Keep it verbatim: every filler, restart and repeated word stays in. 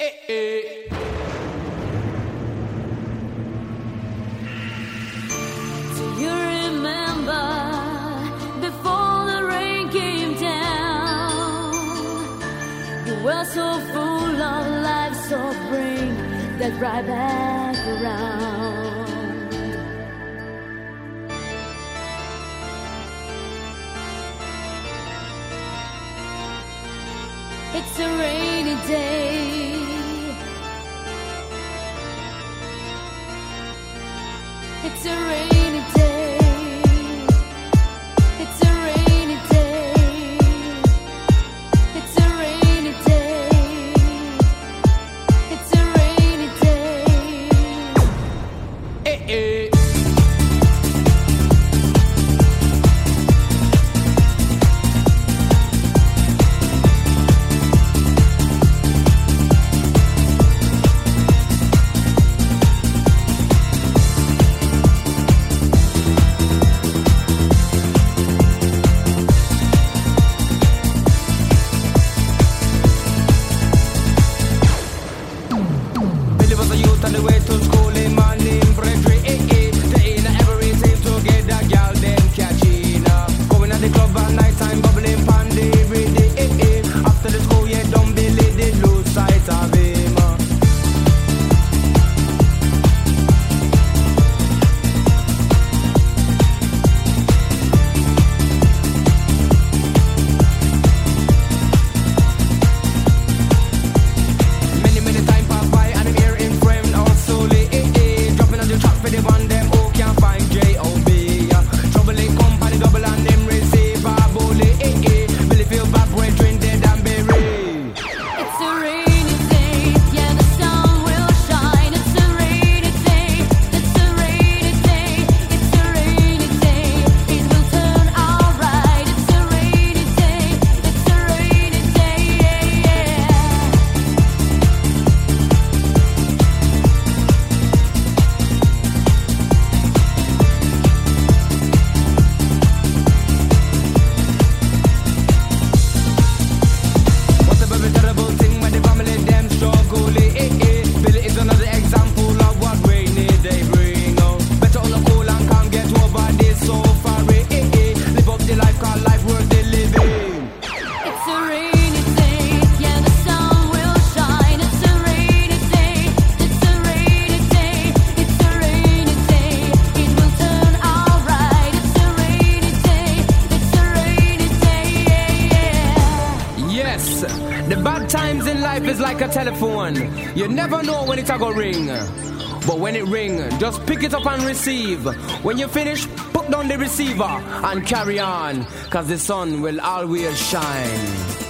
Eh, eh. Do you remember before the rain came down? You were so full of life, so bring that right back around. It's a rainy day. It's a rainy day. It's a rainy day. It's a rainy day. It's a rainy day. Eh, eh. On the way to school, in my name, Brethren, eh, eh. They ain't every time together, girl, them catching up. Going at the club at night time, bubbling pandy, every day, eh, eh. After the school, yeah, don't believe they lose sight of him. uh. Many, many time pass by, and I'm here in frame. Slowly, eh, eh, dropping on the track for the one them who can't find J O B. uh. Trouble it company double and them receive a bully, eh, eh. Really feel bad when train dead and buried. It's a rainy day. Yeah, the sun will shine. It's a rainy day. It's a rainy day. It's a rainy day. It will turn alright. It's a rainy day. It's a rainy day. Yeah, yeah. What's a very terrible thing when the family them struggle, eh, eh, eh. Billy is another example of what rainy day bring. oh. Better all the cool and calm, get over this so far, eh, eh, eh. Live up the life, call life worth the living. It's a rainy day. Yeah, the sun will shine. It's a rainy day. It's a rainy day. It's a rainy day. It will turn alright. It's a rainy day. It's a rainy day. Yeah, yeah. Yes, the bad times in life is like a telephone. You never know when it's a go ring. But when it ring, just pick it up and receive. When you finish, put down the receiver and carry on. Cause the sun will always shine.